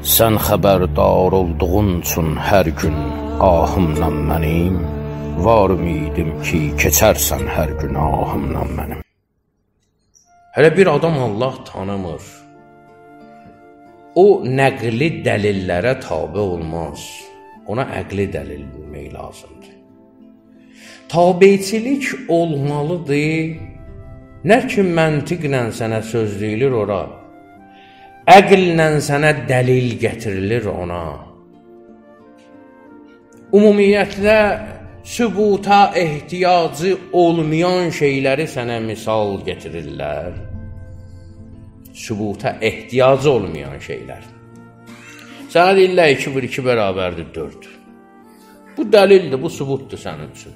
Sən xəbərdar olduğun üçün hər gün ahımdan mənim, var ümidim ki, keçərsən hər gün ahımdan mənim. Hələ bir adam Allah tanımır. O nəqli dəlillərə tabe olmaz. Ona əqli dəlil bilmək lazımdır. Tabeçilik olmalıdır. Nə ki məntiqlə sənə söz deyilir ora, əqllə sənə dəlil gətirilir ona. Ümumiyyətlə, sübuta ehtiyacı olmayan şeyləri sənə misal getirirlər. Sübuta ehtiyacı olmayan şeylər. Sənə deyirlər 2 + 2 = 4. Bu dəlildir, bu sübutdur sənin üçün.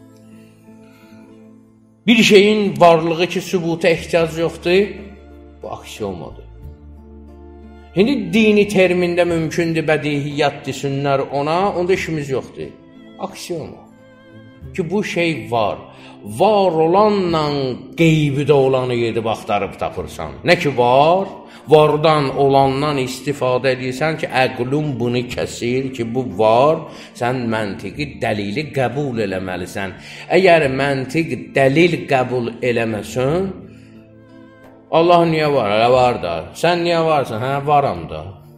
Bir şeyin varlığı ki, sübuta ehtiyac yoxdur, bu aksiomadır. İndi dini termində mümkündür, bədihiyyat desinlər ona, onda işimiz yoxdur. Aksiyoma. Ki bu şey var. Var olanla qeybidə olanı gedib axtarıb tapırsan. Nə ki var, vardan olandan istifadə edirsən ki, əqlun bunu kəsir ki, bu var, sən məntiqi dəlili qəbul eləməlisən. Əgər məntiq dəlil qəbul eləməsən, Allah niyə var? Hələ var da. Sən niyə varsan? Hə, varam da.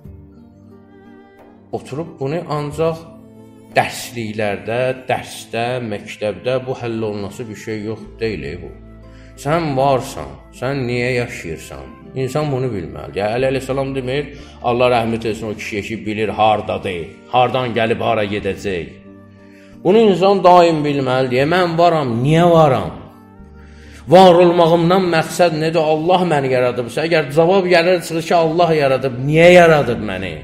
Oturub bunu ancaq dərsliklərdə, dərsdə, məktəbdə bu həll olunması bir şey yox deyil bu. Sən varsan, sən niyə yaşayırsan? İnsan bunu bilməlidir. Əleyhissalam demir, Allah rəhmət etsin o kişiyə ki, bilir hardadır, hardan gəlib hara gedəcək. Bunu insan daim bilməlidir. Mən varam, niyə varam? Var olmağımdan məqsəd nədir? Allah məni yaradıbsa, əgər cavab gəlir çıxır ki, Allah yaradıb, niyə yaradıb məni?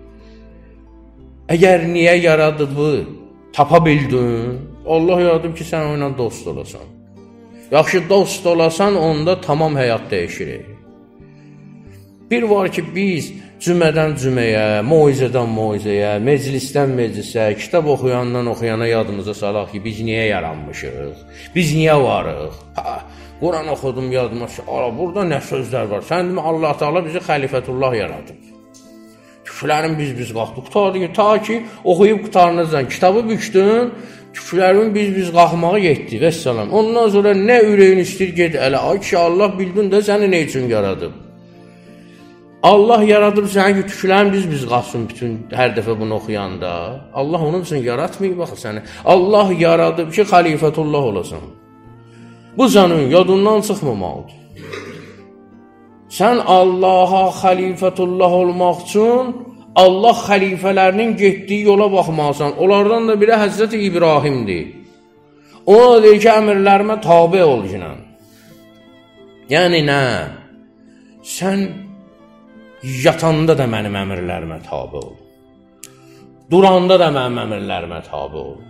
Əgər niyə yaradıbı tapa bildin, Allah yaradıb ki, sən onunla dost olasan. Yaxşı dost olasan, onda tamam həyat dəyişir. Bir var ki, biz cümədən cüməyə, moizədən moizəyə, meclisdən meclisə, kitab oxuyandan oxuyana yadımıza salaq ki, biz niyə yaranmışıq? Biz niyə varıq? Quran oxudum yadıma, burada nə sözlər var? Sən demə, Allah Teala bizi xəlifətullah yaradıb. Tüklərin biz qalxdıq, ta ki, oxuyub qutarınızdan kitabı bükdün, tüklərin biz qalxmağa getdi, vəssalam. Ondan sonra nə ürəyin istəyir, ged ələ, ay ki, Allah bildin də səni nə üçün yaradıb? Allah yaradıb səni ki, tüklərin biz qalxsın bütün hər dəfə bunu oxuyanda. Allah onun üçün yaratmayıb baxı səni. Allah yaradıb ki, xəlifətullah olasan. Bu sənin yadından çıxmamalıdır. Sən Allaha xəlifətullah olmaq üçün Allah xəlifələrinin getdiyi yola baxmalısan. Onlardan da biri Həzrəti İbrahimdir. Ona deyir ki, əmirlərimə tabe ol ki. Yəni nə? Sən yatanda da mənim əmirlərimə tabe ol. Duranda da mənim əmirlərimə tabe ol.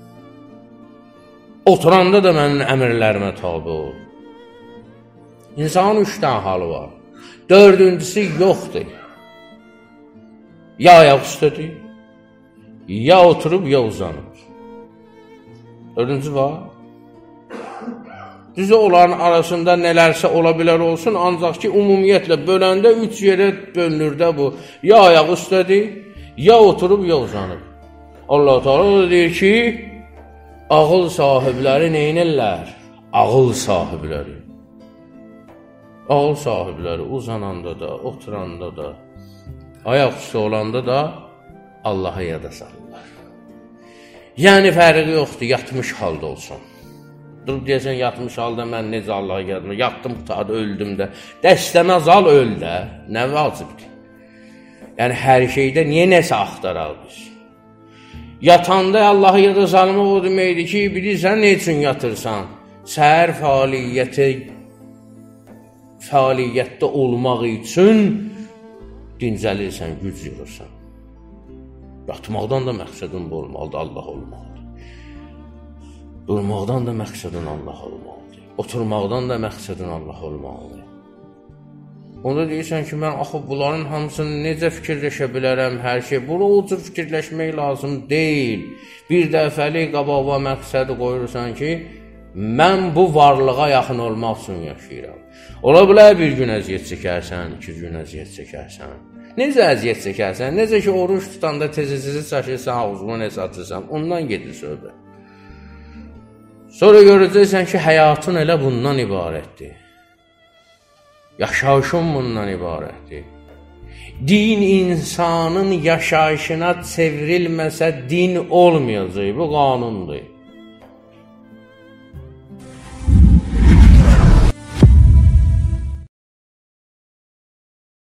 Oturanda da mənim əmirlərimə tabe ol. İnsanın 3 dənə halı var. 4-cüsü yoxdur. Ya ayaq üstədir, ya oturub, ya uzanıb. 4-cü var. Düzə onların arasında nələrsə ola bilər olsun, ancaq ki, ümumiyyətlə böləndə 3 yerə bölünür də bu. Ya ayaq üstədir, ya oturub, ya uzanıb. Allah Teala da deyir ki, ağıl sahibləri neynirlər? Ağıl sahibləri. Ağıl sahibləri uzananda da, oturanda da, ayaq üstə olanda da Allaha yada salırlar. Yəni fərqi yoxdur, yatmış halda olsun. Durub deyəsən, yatmış halda mən necə Allaha yadım, yatdım, qutadı, öldüm də. Dəstəməz al, öl də. Nə vacibdir? Yəni hər şeydə niyə nəsə axtaraq biz? Yatanda Allaha yada salmaq o deməkdir ki, bilirsən, nə üçün yatırsan? Səhər fəaliyyətdə olmaq üçün dincəlirsən, güc yığırsan. Yatmaqdan da məqsədin bu olmalıdır, Allah olmalıdır. Durmaqdan da məqsədin Allah olmalıdır. Oturmaqdan da məqsədin Allah olmalıdır. Onda deyirsən ki, mən axı bunların hamısını necə fikirləşə bilərəm, hər şey. Bunu o cür fikirləşmək lazım deyil. Bir dəfəlik qabağa məqsədi qoyursan ki, mən bu varlığa yaxın olmaq üçün yaşayıram. Ola bilər bir gün əziyyət çəkərsən, 2 gün əziyyət çəkərsən. necə əziyyət çəkərsən, necə ki, oruç tutanda tez-tez çəkirsən, ağzına nəsə atırsan, ondan gedir söhbət. Sonra görəcəksən ki, həyatın elə bundan ibarətdir. Yaşayışın bundan ibarətdir. Din insanın yaşayışına çevrilməsə din olmayacaq, bu qanundur.